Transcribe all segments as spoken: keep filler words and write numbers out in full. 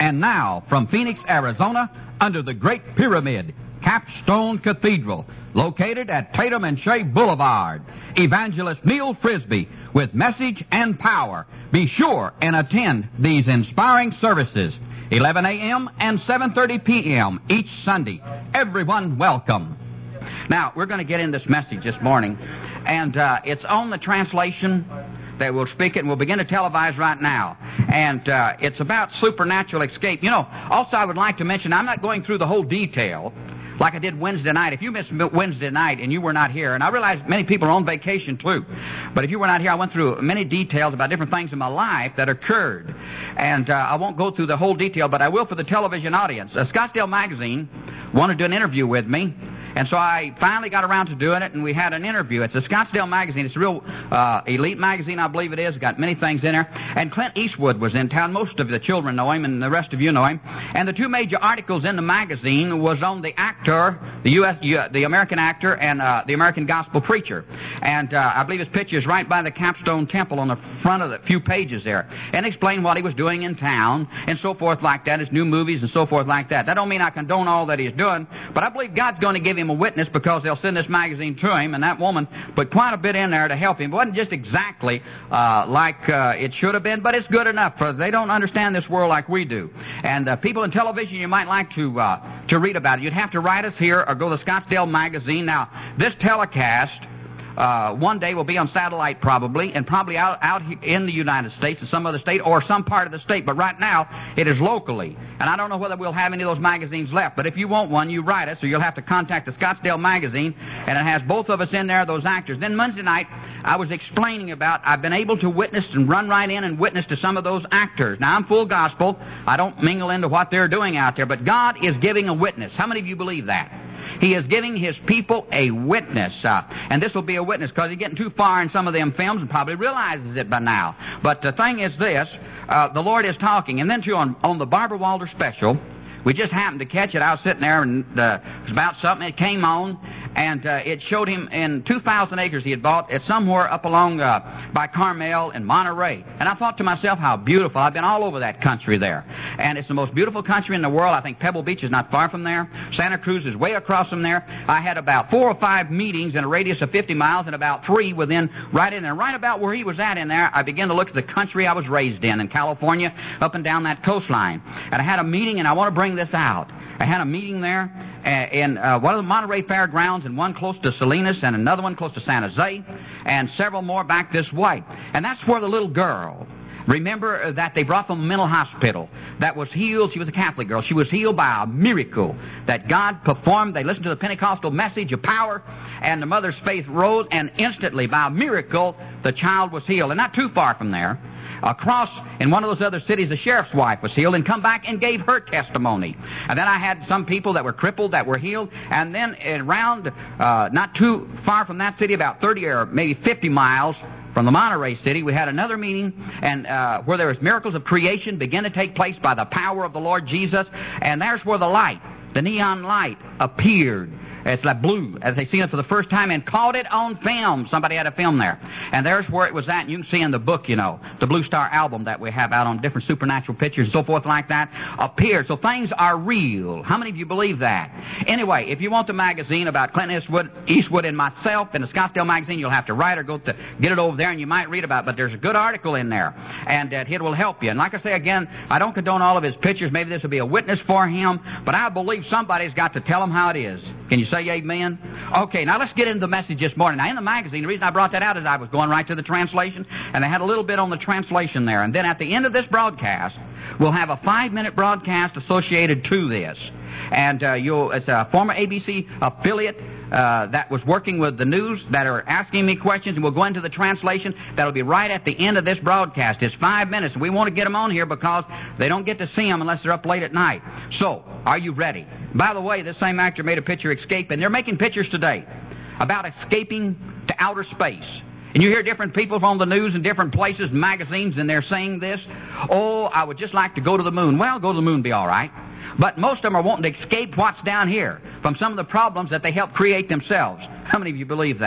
And now, from Phoenix, Arizona, under the Great Pyramid, Capstone Cathedral, located at Tatum and Shea Boulevard, Evangelist Neil Frisbee with message and power. Be sure and attend these inspiring services, eleven a.m. and seven thirty p.m. each Sunday. Everyone welcome. Now, we're going to get in this message this morning, and uh, it's on the translation that we'll speak it, and we'll begin to televise right now. And uh, it's about supernatural escape. You know, also I would like to mention, I'm not going through the whole detail like I did Wednesday night. If you missed Wednesday night and you were not here, and I realize many people are on vacation too, but if you were not here, I went through many details about different things in my life that occurred. And uh, I won't go through the whole detail, but I will for the television audience. Uh, Scottsdale Magazine wanted to do an interview with me, and so I finally got around to doing it, and we had an interview. It's a Scottsdale Magazine. It's a real uh, elite magazine, I believe it is. It's got many things in there. And Clint Eastwood was in town. Most of the children know him, and the rest of you know him. And the two major articles in the magazine was on the actor, the U S, the American actor, and uh, the American gospel preacher. And uh, I believe his picture is right by the Capstone Temple on the front of the few pages there. And explained what he was doing in town, and so forth like that, his new movies and so forth like that. That don't mean I condone all that he's doing, but I believe God's going to give him a witness, because they'll send this magazine to him, and that woman put quite a bit in there to help him. It wasn't just exactly uh, like uh, it should have been, but it's good enough, for they don't understand this world like we do. And uh, people in television, you might like to uh, to read about it. You'd have to write us here or go to the Scottsdale Magazine. Now, this telecast Uh, one day will be on satellite probably, and probably out, out in the United States, in some other state or some part of the state. But right now, it is locally. And I don't know whether we'll have any of those magazines left. But if you want one, you write us, or you'll have to contact the Scottsdale Magazine, and it has both of us in there, those actors. Then Wednesday night, I was explaining about I've been able to witness and run right in and witness to some of those actors. Now, I'm full gospel. I don't mingle into what they're doing out there. But God is giving a witness. How many of you believe that? He is giving His people a witness. Uh, and this will be a witness, because he's getting too far in some of them films and probably realizes it by now. But the thing is this, uh, the Lord is talking. And then, too, on, on the Barbara Walter special, we just happened to catch it. I was sitting there, and uh, it was about something. It came on, and uh, it showed him in two thousand acres he had bought. It's somewhere up along uh, by Carmel in Monterey. And I thought to myself, how beautiful. I've been all over that country there. And it's the most beautiful country in the world. I think Pebble Beach is not far from there. Santa Cruz is way across from there. I had about four or five meetings in a radius of fifty miles, and about three within, right in there. Right about where he was at in there, I began to look at the country I was raised in, in California, up and down that coastline. And I had a meeting, and I want to bring this out. I had a meeting there in uh, one of the Monterey Fairgrounds, and one close to Salinas, and another one close to San Jose, and several more back this way. And that's where the little girl, remember that they brought from a mental hospital, that was healed. She was a Catholic girl. She was healed by a miracle that God performed. They listened to the Pentecostal message of power, and the mother's faith rose, and instantly, by a miracle, the child was healed. And not too far from there, across in one of those other cities, the sheriff's wife was healed and come back and gave her testimony. And then I had some people that were crippled that were healed. And then around, uh, not too far from that city, about thirty or maybe fifty miles from the Monterey city, we had another meeting, and uh, where there was miracles of creation begin to take place by the power of the Lord Jesus. And there's where the light, the neon light, appeared. It's like blue, as they seen it for the first time, and caught it on film. Somebody had a film there. And there's where it was at. And you can see in the book, you know, the Blue Star album that we have out on different supernatural pictures and so forth like that, appeared. So things are real. How many of you believe that? Anyway, if you want the magazine about Clint Eastwood, Eastwood and myself in the Scottsdale Magazine, you'll have to write or go to get it over there, and you might read about it. But there's a good article in there, and uh, it will help you. And like I say again, I don't condone all of his pictures. Maybe this will be a witness for him, but I believe somebody's got to tell him how it is. Can you say amen? Okay, now let's get into the message this morning. Now, in the magazine, the reason I brought that out is I was going right to the translation, and they had a little bit on the translation there. And then at the end of this broadcast, we'll have a five-minute broadcast associated to this. And uh, you'll, it's a former A B C affiliate uh, that was working with the news that are asking me questions, and we'll go into the translation. That'll be right at the end of this broadcast. It's five minutes. We want to get them on here because they don't get to see them unless they're up late at night. So, are you ready? By the way, this same actor made a picture, Escape, and they're making pictures today about escaping to outer space. And you hear different people from the news in different places, magazines, and they're saying this. Oh, I would just like to go to the moon. Well, go to the moon, be all right. But most of them are wanting to escape what's down here from some of the problems that they help create themselves. How many of you believe that?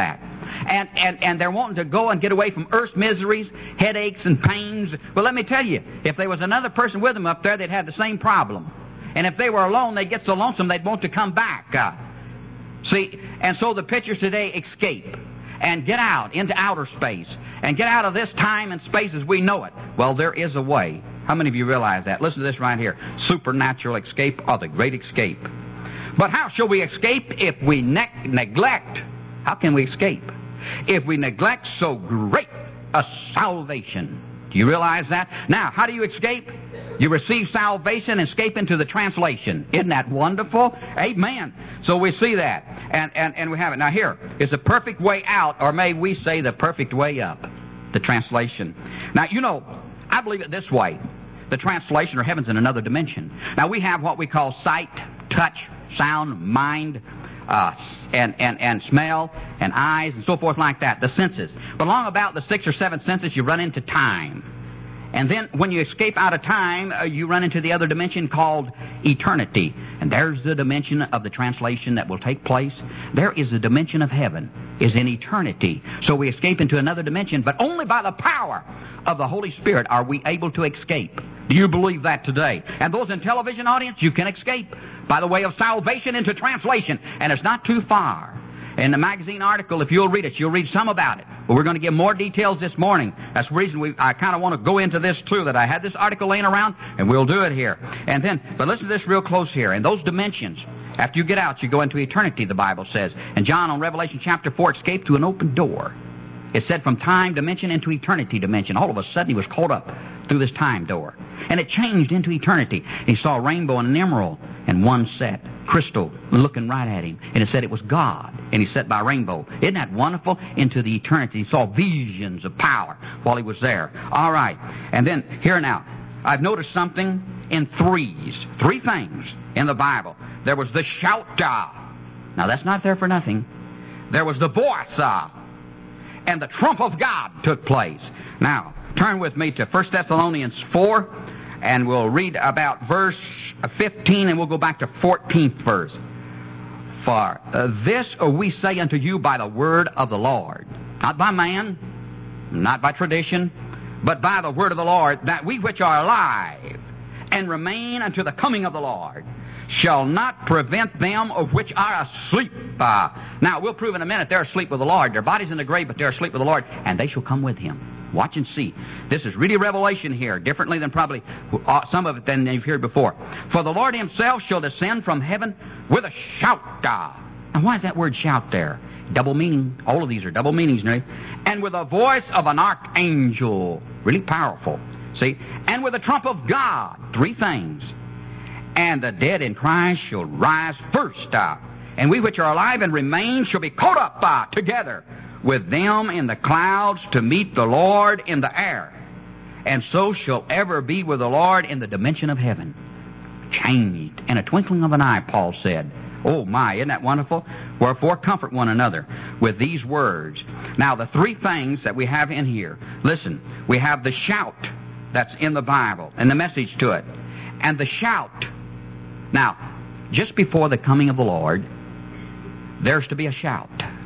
And, and, and they're wanting to go and get away from earth's miseries, headaches and pains. Well, let me tell you, if there was another person with them up there, they'd have the same problem. And if they were alone, they'd get so lonesome they'd want to come back. Uh, see, and so the pictures today escape and get out into outer space and get out of this time and space as we know it. Well, there is a way. How many of you realize that? Listen to this right here. Supernatural escape or the great escape. But how shall we escape if we ne- neglect? How can we escape? If we neglect so great a salvation. Do you realize that? Now, how do you escape? You receive salvation and escape into the translation. Isn't that wonderful? Amen. So we see that. And, and, and we have it. Now here is the perfect way out, or may we say the perfect way up. The translation. Now, you know, I believe it this way. The translation, or heaven's in another dimension. Now, we have what we call sight, touch, sound, mind, uh, and, and, and smell, and eyes, and so forth like that, the senses. But along about the sixth or seventh senses, you run into time. And then when you escape out of time, uh, you run into the other dimension called eternity. And there's the dimension of the translation that will take place. There is the dimension of heaven, is in eternity. So we escape into another dimension, but only by the power of the Holy Spirit are we able to escape. Do you believe that today? And those in television audience, you can escape by the way of salvation into translation. And it's not too far. In the magazine article, if you'll read it, you'll read some about it. But we're going to give more details this morning. That's the reason we, I kind of want to go into this too, that I had this article laying around, and we'll do it here. And then, but listen to this real close here. In those dimensions, after you get out, you go into eternity, the Bible says. And John, on Revelation chapter four, escaped to an open door. It said from time dimension into eternity dimension. All of a sudden, he was caught up through this time door. And it changed into eternity. He saw a rainbow and an emerald in one set, crystal, looking right at him. And it said it was God. And he sat by a rainbow. Isn't that wonderful? Into the eternity. He saw visions of power while he was there. All right. And then, here now, I've noticed something in threes. Three things in the Bible. There was the shout. Uh, now, that's not there for nothing. There was the voice. Uh, and the trump of God took place. Now, turn with me to First Thessalonians four, and we'll read about verse fifteen, and we'll go back to fourteenth verse. For uh, this we say unto you by the word of the Lord, not by man, not by tradition, but by the word of the Lord, that we which are alive and remain unto the coming of the Lord shall not prevent them of which are asleep. Uh, now, we'll prove in a minute they're asleep with the Lord. Their body's in the grave, but they're asleep with the Lord, and they shall come with him. Watch and see. This is really revelation here, differently than probably uh, some of it than you've heard before. For the Lord himself shall descend from heaven with a shout. Uh, now, why is that word shout there? Double meaning. All of these are double meanings, right? And with the voice of an archangel. Really powerful. See? And with the trump of God. Three things. And the dead in Christ shall rise first. Uh, and we which are alive and remain shall be caught up uh, together with them in the clouds to meet the Lord in the air. And so shall ever be with the Lord in the dimension of heaven. Changed in a twinkling of an eye, Paul said. Oh my, isn't that wonderful? Wherefore comfort one another with these words. Now, the three things that we have in here. Listen, we have the shout that's in the Bible and the message to it. And the shout. Now, just before the coming of the Lord, there's to be a shout.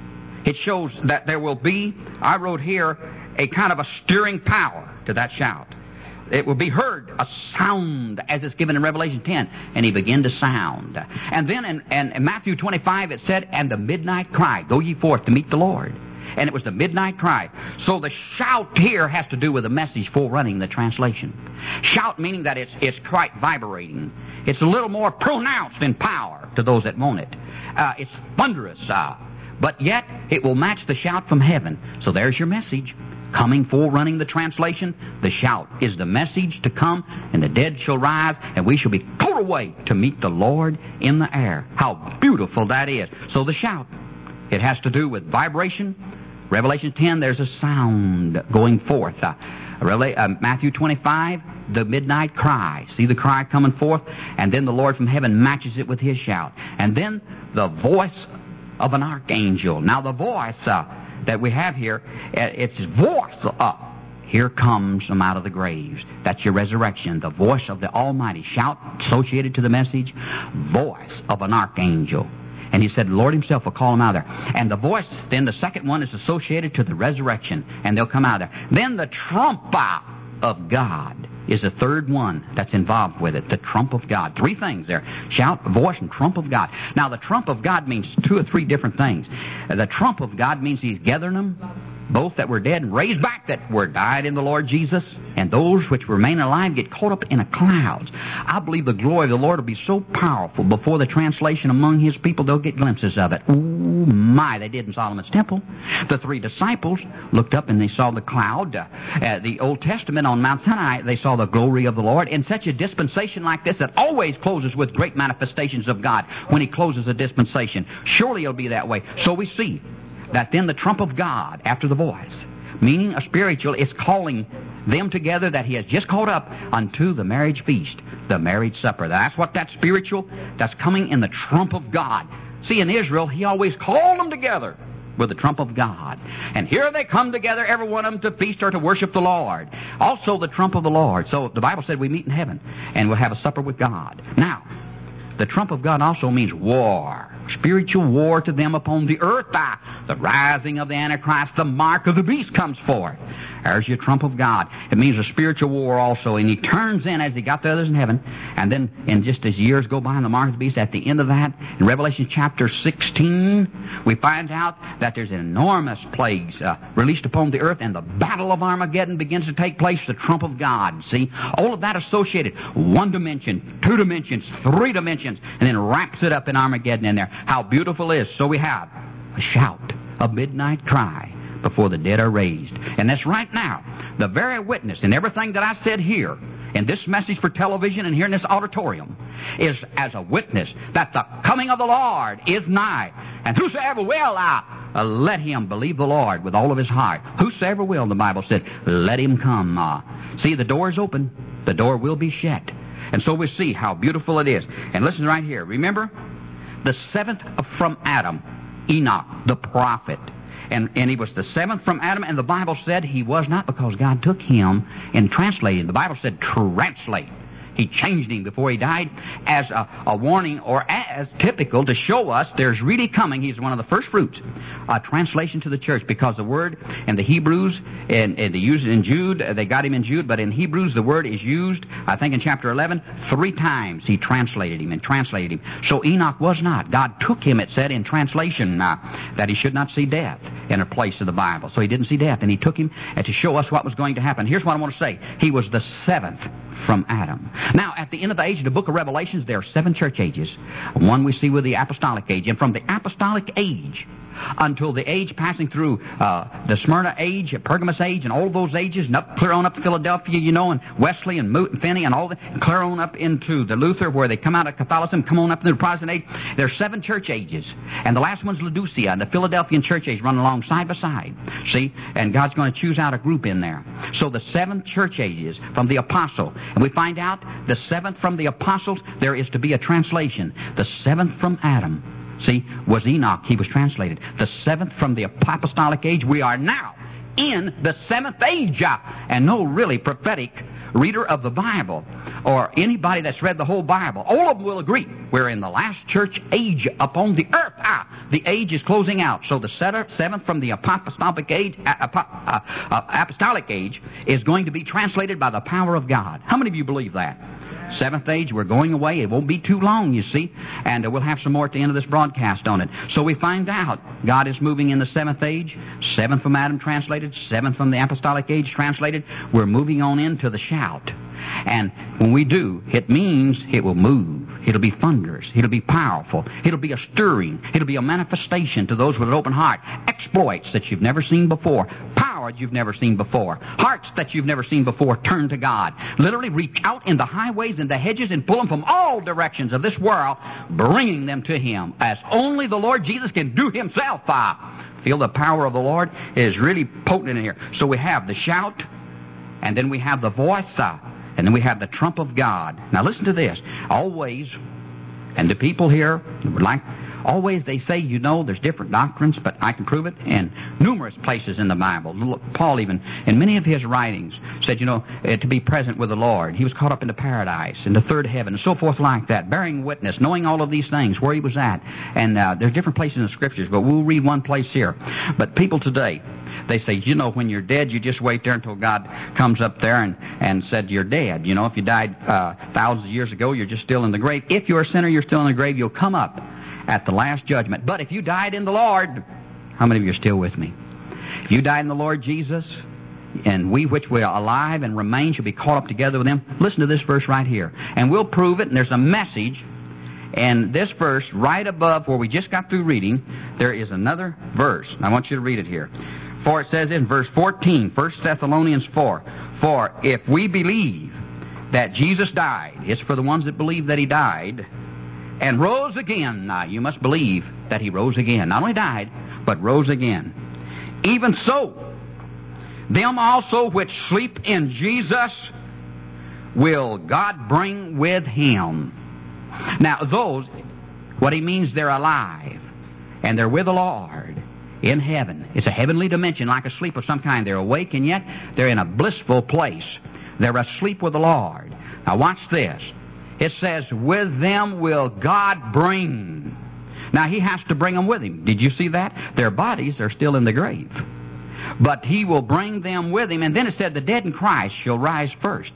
It shows that there will be, I wrote here, a kind of a stirring power to that shout. It will be heard, a sound, as it's given in Revelation ten. And he began to sound. And then in, in, in Matthew twenty-five it said, and the midnight cry, go ye forth to meet the Lord. And it was the midnight cry. So the shout here has to do with the message forerunning the translation. Shout meaning that it's, it's quite vibrating. It's a little more pronounced in power to those that want it. Uh, it's thunderous. Uh, but yet it will match the shout from heaven. So there's your message. Coming forerunning the translation, the shout is the message to come, and the dead shall rise, and we shall be caught away to meet the Lord in the air. How beautiful that is. So the shout, it has to do with vibration. Revelation ten, there's a sound going forth. Uh, uh, Matthew twenty-five, the midnight cry. See the cry coming forth? And then the Lord from heaven matches it with his shout. And then the voice of an archangel. Now the voice uh, that we have here, it's voice up. Here comes them out of the graves. That's your resurrection. The voice of the Almighty. Shout associated to the message. Voice of an archangel. And he said the Lord himself will call them out of there. And the voice, then the second one is associated to the resurrection, and they'll come out of there. Then the trump of God is the third one that's involved with it, the trump of God. Three things there: shout, voice, and trump of God. Now, the trump of God means two or three different things. The trump of God means he's gathering them, both that were dead and raised back, that were died in the Lord Jesus, and those which remain alive get caught up in a clouds. I believe the glory of the Lord will be so powerful before the translation among his people, they'll get glimpses of it. Ooh, my, they did in Solomon's temple. The three disciples looked up and they saw the cloud. Uh, uh, the Old Testament on Mount Sinai, they saw the glory of the Lord. In such a dispensation like this that always closes with great manifestations of God, when he closes a dispensation, surely it'll be that way. So we see that then the trump of God, after the voice, meaning a spiritual, is calling them together that he has just called up unto the marriage feast, the marriage supper. That's what that spiritual, that's coming in the trump of God. See, in Israel, he always called them together with the trump of God. And here they come together, every one of them, to feast or to worship the Lord. Also the trump of the Lord. So the Bible said we meet in heaven and we'll have a supper with God. Now, the trump of God also means war. Spiritual war to them upon the earth. Ah, the rising of the Antichrist, the mark of the beast comes forth. There's your trump of God. It means a spiritual war also. And he turns in as he got the others in heaven. And then, in just as years go by in the mark of the beast, at the end of that, in Revelation chapter sixteen, we find out that there's enormous plagues uh, released upon the earth, and the battle of Armageddon begins to take place, the trump of God. See, all of that associated. One dimension, two dimensions, three dimensions, and then wraps it up in Armageddon in there. How beautiful it is. So we have a shout, a midnight cry, before the dead are raised. And that's right now. The very witness in everything that I said here, in this message for television and here in this auditorium, is as a witness that the coming of the Lord is nigh. And whosoever will, uh, uh, let him believe the Lord with all of his heart. Whosoever will, the Bible said, let him come. Uh, see, the door is open. The door will be shut. And so we see how beautiful it is. And listen right here. Remember, the seventh from Adam, Enoch, the prophet. And, and he was the seventh from Adam, and the Bible said he was not, because God took him and translated him. The Bible said translate. He changed him before he died as a, a warning, or as typical to show us there's really coming. He's one of the first fruits. A translation to the church, because the word in the Hebrews, and, and they use it in Jude, they got him in Jude, but in Hebrews the word is used, I think in chapter eleven, three times he translated him and translated him. So Enoch was not. God took him, it said in translation, uh, that he should not see death in a place of the Bible. So he didn't see death, and he took him and to show us what was going to happen. Here's what I want to say. He was the seventh from Adam. Now, at the end of the age of the book of Revelations, there are seven church ages. One we see with the apostolic age. And from the apostolic age until the age passing through uh, the Smyrna age, Pergamos age, and all those ages, and up, clear on up to Philadelphia, you know, and Wesley and Moot and Finney and all that, clear on up into the Luther, where they come out of Catholicism, come on up into the Protestant age. There are seven church ages. And the last one's Laodicea, and the Philadelphian church age run along side by side. See? And God's going to choose out a group in there. So the seven church ages from the apostle. And we find out the seventh from the apostles, there is to be a translation. The seventh from Adam, see, was Enoch. He was translated. The seventh from the apostolic age. We are now in the seventh age. And no really prophetic reader of the Bible, or anybody that's read the whole Bible, all of them will agree we're in the last church age upon the earth. Ah, the age is closing out. So the seventh from the apostolic age, uh, uh, uh, apostolic age is going to be translated by the power of God. How many of you believe that? Seventh age, we're going away. It won't be too long, you see. And uh, we'll have some more at the end of this broadcast on it. So we find out God is moving in the seventh age. Seventh from Adam translated. Seventh from the apostolic age translated. We're moving on into the shout. And when we do, it means it will move. It'll be thunderous. It'll be powerful. It'll be a stirring. It'll be a manifestation to those with an open heart. Exploits that you've never seen before. Power you've never seen before. Hearts that you've never seen before turn to God. Literally reach out in the highways and the hedges and pull them from all directions of this world, bringing them to Him as only the Lord Jesus can do Himself. I feel the power of the Lord is really potent in here. So we have the shout, and then we have the voice, uh, and then we have the trump of God. Now listen to this. Always, and the people here would like, always they say, you know, there's different doctrines, but I can prove it in numerous places in the Bible. Paul even, in many of his writings, said, you know, uh, to be present with the Lord. He was caught up into paradise, into third heaven, and so forth like that, bearing witness, knowing all of these things, where he was at. And uh, there's different places in the Scriptures, but we'll read one place here. But people today, they say, you know, when you're dead, you just wait there until God comes up there and, and said you're dead. You know, if you died uh, thousands of years ago, you're just still in the grave. If you're a sinner, you're still in the grave. You'll come up at the last judgment. But if you died in the Lord, how many of you are still with me? If you died in the Lord Jesus, and we which were alive and remain shall be caught up together with him. Listen to this verse right here. And we'll prove it, and there's a message. And this verse, right above where we just got through reading, there is another verse. I want you to read it here. For it says in verse fourteen, First Thessalonians four, for if we believe that Jesus died, it's for the ones that believe that he died, and rose again. Now, you must believe that he rose again. Not only died, but rose again. Even so, them also which sleep in Jesus will God bring with him. Now, those, what he means, they're alive, and they're with the Lord in heaven. It's a heavenly dimension, like a sleep of some kind. They're awake, and yet they're in a blissful place. They're asleep with the Lord. Now, watch this. It says, with them will God bring. Now, he has to bring them with him. Did you see that? Their bodies are still in the grave. But he will bring them with him. And then it said, the dead in Christ shall rise first.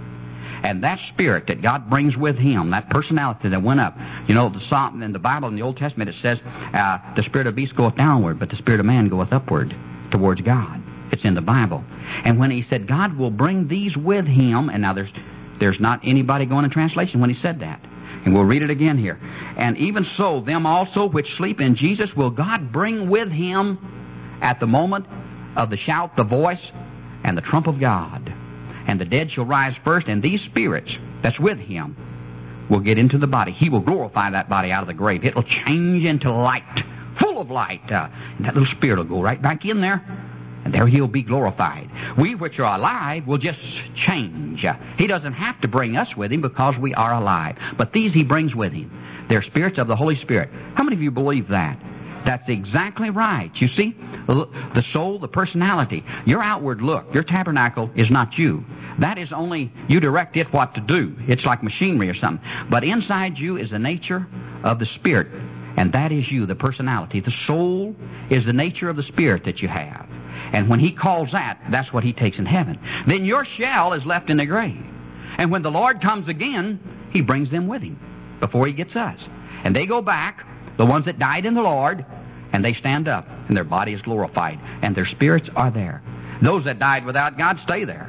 And that spirit that God brings with him, that personality that went up, you know, the psalm in the Bible, in the Old Testament, it says, uh, the spirit of beast goeth downward, but the spirit of man goeth upward towards God. It's in the Bible. And when he said, God will bring these with him, and now there's there's not anybody going in translation when he said that. And we'll read it again here. And even so, them also which sleep in Jesus will God bring with him at the moment of the shout, the voice, and the trump of God. And the dead shall rise first, and these spirits that's with him will get into the body. He will glorify that body out of the grave. It will change into light, full of light. Uh, and that little spirit will go right back in there, and there he'll be glorified. We which are alive will just change. Uh, he doesn't have to bring us with him because we are alive. But these he brings with him. They're spirits of the Holy Spirit. How many of you believe that? That's exactly right. You see, the soul, the personality, your outward look, your tabernacle is not you. That is only, you direct it what to do. It's like machinery or something. But inside you is the nature of the Spirit, and that is you, the personality. The soul is the nature of the Spirit that you have. And when he calls that, that's what he takes in heaven. Then your shell is left in the grave. And when the Lord comes again, he brings them with him before he gets us. And they go back, the ones that died in the Lord, and they stand up, and their body is glorified, and their spirits are there. Those that died without God stay there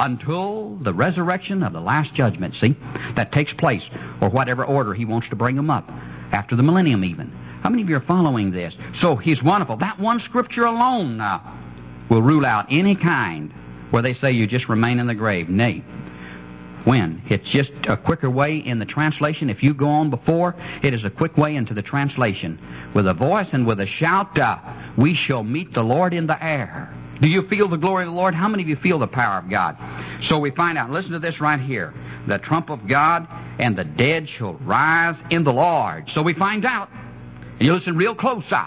until the resurrection of the last judgment, see, that takes place, or whatever order he wants to bring them up, after the millennium even. How many of you are following this? So he's wonderful. That one scripture alone now will rule out any kind where they say you just remain in the grave. Nay. When? It's just a quicker way in the translation. If you go on before, it is a quick way into the translation. With a voice and with a shout, uh, we shall meet the Lord in the air. Do you feel the glory of the Lord? How many of you feel the power of God? So we find out, listen to this right here. The trump of God, and the dead shall rise in the Lord. So we find out, and you listen real close out,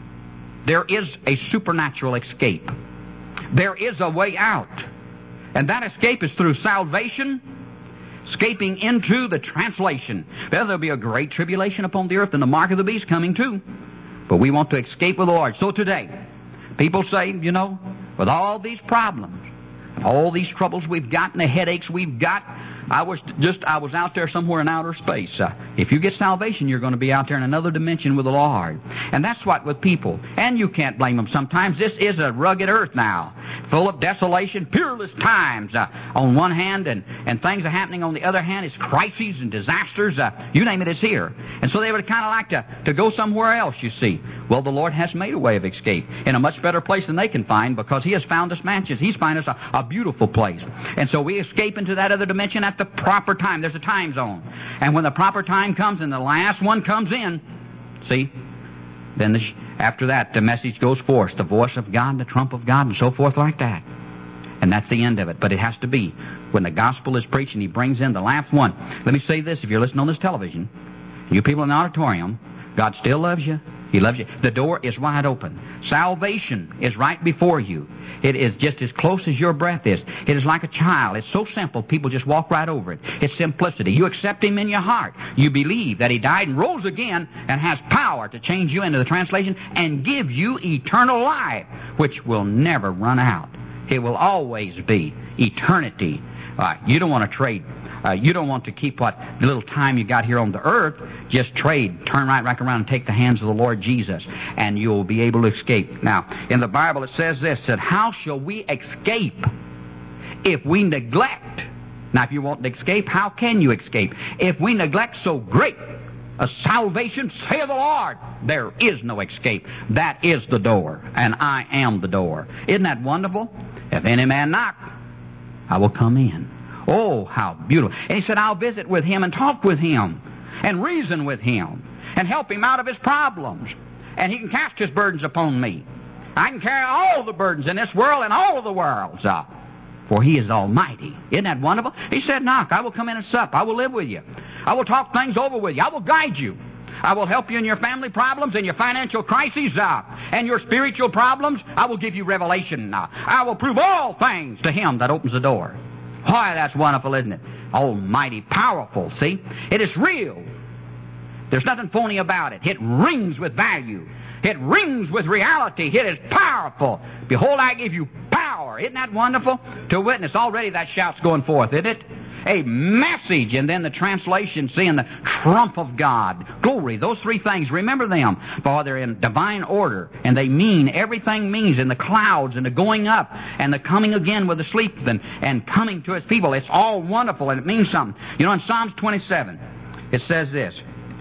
there is a supernatural escape. There is a way out. And that escape is through salvation, escaping into the translation. Well, there'll be a great tribulation upon the earth and the mark of the beast coming too. But we want to escape with the Lord. So today, people say, you know, with all these problems, all these troubles we've got and the headaches we've got, I was just, I was out there somewhere in outer space. Uh, if you get salvation, you're going to be out there in another dimension with the Lord. And that's what with people. And you can't blame them sometimes. This is a rugged earth now, full of desolation, peerless times uh, on one hand, and, and things are happening on the other hand. It's crises and disasters. Uh, you name it, it's here. And so they would kind of like to, to go somewhere else, you see. Well, the Lord has made a way of escape in a much better place than they can find, because he has found us mansions. He's found us a, a beautiful place. And so we escape into that other dimension at the proper time. There's a time zone. And when the proper time comes and the last one comes in, see, then the sh- after that the message goes forth, the voice of God, the trump of God, and so forth like that. And that's the end of it. But it has to be when the gospel is preached and he brings in the last one. Let me say this, if you're listening on this television, you people in the auditorium, God still loves you. He loves you. The door is wide open. Salvation is right before you. It is just as close as your breath is. It is like a child. It's so simple, people just walk right over it. It's simplicity. You accept Him in your heart. You believe that He died and rose again and has power to change you into the translation and give you eternal life, which will never run out. It will always be eternity. Uh, you don't want to trade. Uh, you don't want to keep what little time you got here on the earth. Just trade, turn right back around and take the hands of the Lord Jesus, and you'll be able to escape. Now, in the Bible it says this, that how shall we escape if we neglect? Now, if you want to escape, how can you escape? If we neglect so great a salvation, saith the Lord, there is no escape. That is the door, and I am the door. Isn't that wonderful? If any man knock, I will come in. Oh, how beautiful. And he said, I'll visit with him and talk with him and reason with him and help him out of his problems. And he can cast his burdens upon me. I can carry all the burdens in this world and all of the worlds. Uh, for he is almighty. Isn't that wonderful? He said, knock, I will come in and sup. I will live with you. I will talk things over with you. I will guide you. I will help you in your family problems and your financial crises uh, and your spiritual problems. I will give you revelation. Uh, I will prove all things to him that opens the door. Why, that's wonderful, isn't it? Almighty, powerful, see? It is real. There's nothing phony about it. It rings with value. It rings with reality. It is powerful. Behold, I give you power. Isn't that wonderful? To witness. Already that shout's going forth, isn't it? A message, and then the translation, seeing the trump of God. Glory, those three things, remember them, for they're in divine order, and they mean, everything means, in the clouds, and the going up, and the coming again with the sleep, and, and coming to His people. It's all wonderful, and it means something. You know, in Psalms twenty-seven, it says this,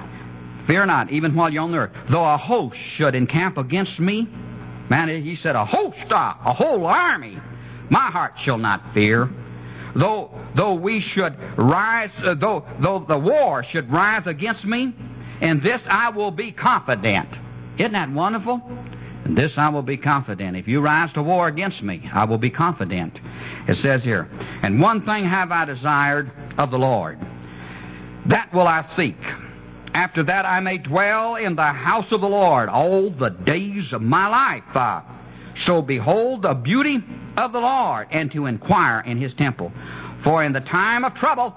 fear not, even while you're on the earth, though a host should encamp against me. Man, he said, a host, a, a whole army, my heart shall not fear. Though though we should rise, uh, though though the war should rise against me, in this I will be confident. Isn't that wonderful? In this I will be confident. If you rise to war against me, I will be confident. It says here, and one thing have I desired of the Lord, that will I seek. After that I may dwell in the house of the Lord all the days of my life. Uh, So behold the beauty of the Lord, and to inquire in His temple. For in the time of trouble,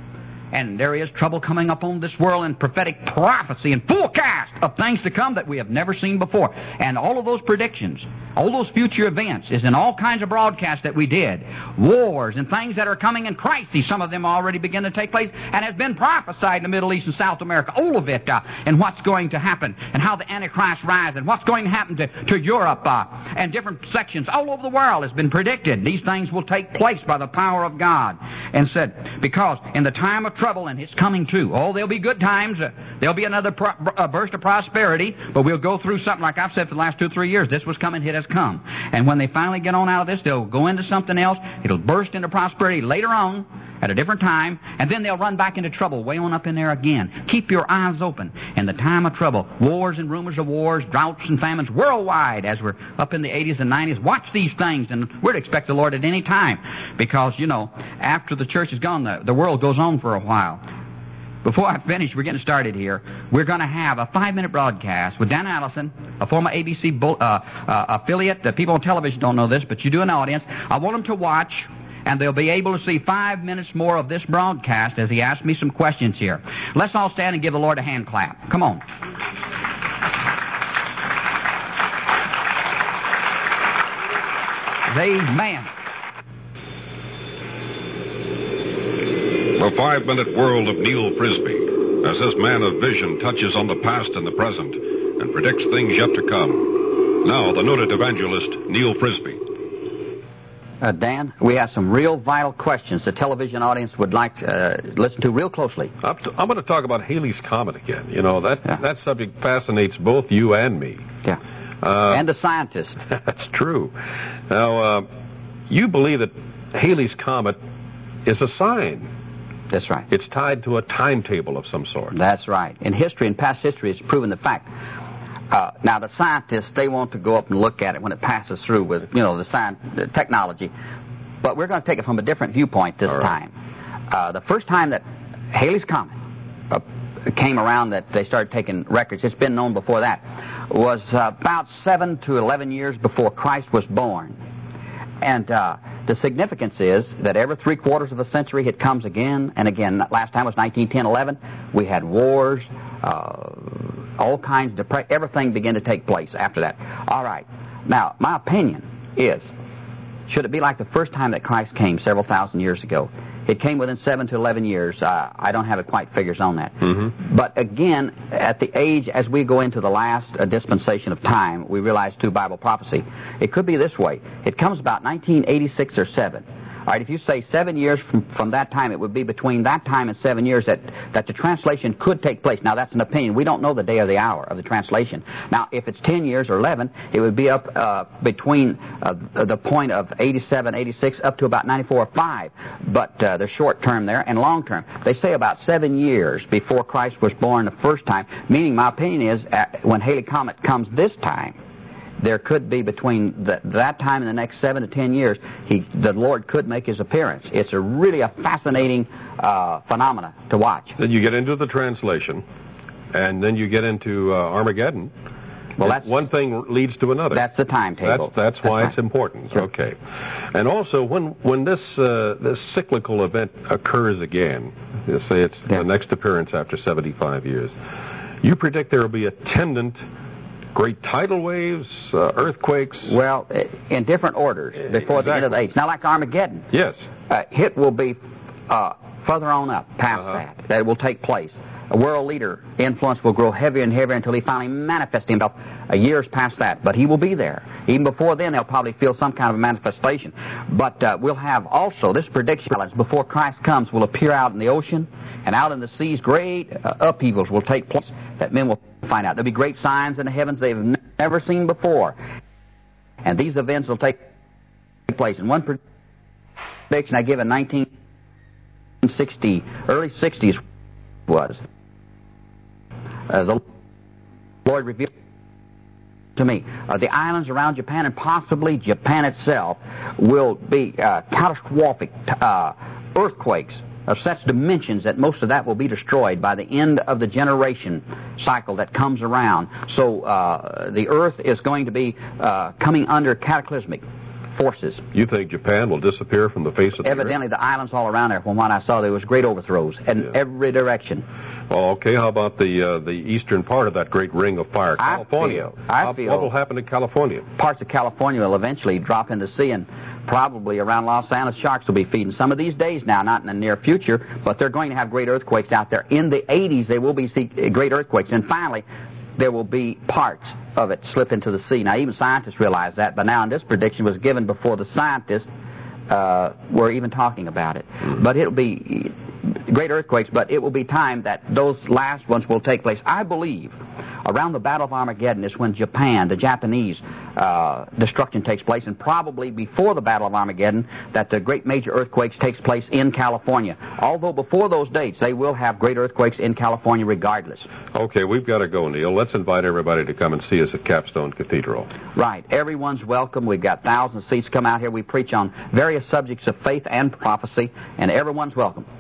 and there is trouble coming upon this world, and prophetic prophecy and forecast of things to come that we have never seen before. And all of those predictions, all those future events is in all kinds of broadcasts that we did. Wars and things that are coming in crises. Some of them already begin to take place and has been prophesied in the Middle East and South America. All of it, uh, and what's going to happen, and how the Antichrist rises, and what's going to happen to, to Europe, uh, and different sections all over the world has been predicted. These things will take place by the power of God. And said, because in the time of trouble, and it's coming too. Oh, there'll be good times. Uh, there'll be another pro- uh, burst of prosperity, but we'll go through something like I've said for the last two or three years. This was coming, it has come. And when they finally get on out of this, they'll go into something else. It'll burst into prosperity later on at a different time, and then they'll run back into trouble way on up in there again. Keep your eyes open. In the time of trouble, wars and rumors of wars, droughts and famines worldwide, as we're up in the eighties and nineties, watch these things, and we're to expect the Lord at any time. Because, you know, after the church is gone, the, the world goes on for a while. Before I finish, we're getting started here. We're going to have a five-minute broadcast with Dan Allison, a former A B C bull, uh, uh, affiliate. The people on television don't know this, but you do in the audience. I want them to watch, and they'll be able to see five minutes more of this broadcast as he asks me some questions here. Let's all stand and give the Lord a hand clap. Come on. Amen. The five-minute world of Neil Frisbee, as this man of vision touches on the past and the present and predicts things yet to come. Now, the noted evangelist, Neil Frisbee. Uh, Dan, we have some real vital questions the television audience would like to uh, listen to real closely. I'm, t- I'm going to talk about Halley's Comet again. You know, that, yeah. that subject fascinates both you and me. Yeah. Uh, and the scientist. That's true. Now, uh, you believe that Halley's Comet is a sign. That's right. It's tied to a timetable of some sort. That's right. In history, in past history, it's proven the fact. Uh, now, the scientists, they want to go up and look at it when it passes through with, you know, the, science, the technology. But we're going to take it from a different viewpoint this All right. time. Uh, the first time that Halley's Comet uh, came around that they started taking records. It's been known before that. Was uh, about seven to eleven years before Christ was born. And uh, the significance is that every three quarters of a century it comes again and again. Last time was nineteen ten eleven. We had wars, uh, all kinds of depression. Everything began to take place after that. All right. Now, my opinion is, should it be like the first time that Christ came several thousand years ago? It came within seven to eleven years. Uh, I don't have it quite figures on that. Mm-hmm. But again, at the age, as we go into the last uh, dispensation of time, we realize through Bible prophecy, it could be this way. It comes about nineteen eighty-six or seven. All right, if you say seven years from, from that time, it would be between that time and seven years that, that the translation could take place. Now, that's an opinion. We don't know the day or the hour of the translation. Now, if it's ten years or eleven, it would be up uh, between uh, the point of eighty-seven, eighty-six, up to about ninety-four or five. But uh, there's short term there and long term. They say about seven years before Christ was born the first time, meaning my opinion is uh, when Halley Comet comes this time, there could be between the, that time and the next seven to ten years, he, the Lord could make his appearance. It's a really a fascinating uh, phenomena to watch. Then you get into the translation, and then you get into uh, Armageddon. Well, that's, one thing leads to another. That's the timetable. That's, that's why that's it's important. Sure. Okay. And also, when when this uh, this cyclical event occurs again, let's say it's yeah. the next appearance after seventy-five years, you predict there will be attendant great tidal waves, uh, earthquakes. Well, in different orders before exactly. the end of the age. Now, like Armageddon. Yes. Uh, it will be uh, further on up past uh-huh. that. That it will take place. A world leader influence will grow heavier and heavier until he finally manifests himself a years past that. But he will be there. Even before then, they'll probably feel some kind of a manifestation. But uh, we'll have also this prediction before Christ comes will appear out in the ocean and out in the seas. Great uh, upheavals will take place that men will find out. There'll be great signs in the heavens they've n- never seen before. And these events will take place. And one prediction I give in nineteen sixty, early sixties was, uh, the Lord revealed to me, uh, the islands around Japan and possibly Japan itself will be uh, catastrophic uh, earthquakes of such dimensions that most of that will be destroyed by the end of the generation cycle that comes around. So uh, the earth is going to be uh, coming under cataclysmic forces. You think Japan will disappear from the face of the earth? Evidently, the islands all around there, from what I saw, there was great overthrows in yeah. every direction. Well, okay, how about the uh, the eastern part of that great ring of fire, California? I feel, I how, feel what will happen to California? Parts of California will eventually drop in the sea, and probably around Los Angeles, sharks will be feeding. Some of these days now, not in the near future, but they're going to have great earthquakes out there. In the eighties, they will be see great earthquakes, and finally, there will be parts of it slip into the sea. Now, even scientists realize that, but now, and this prediction was given before the scientists uh, were even talking about it. But it'll be great earthquakes, but it will be time that those last ones will take place. I believe around the Battle of Armageddon is when Japan, the Japanese uh, destruction takes place, and probably before the Battle of Armageddon that the great major earthquakes takes place in California. Although before those dates, they will have great earthquakes in California regardless. Okay, we've got to go, Neil. Let's invite everybody to come and see us at Capstone Cathedral. Right. Everyone's welcome. We've got thousands of seats come out here. We preach on various subjects of faith and prophecy, and everyone's welcome.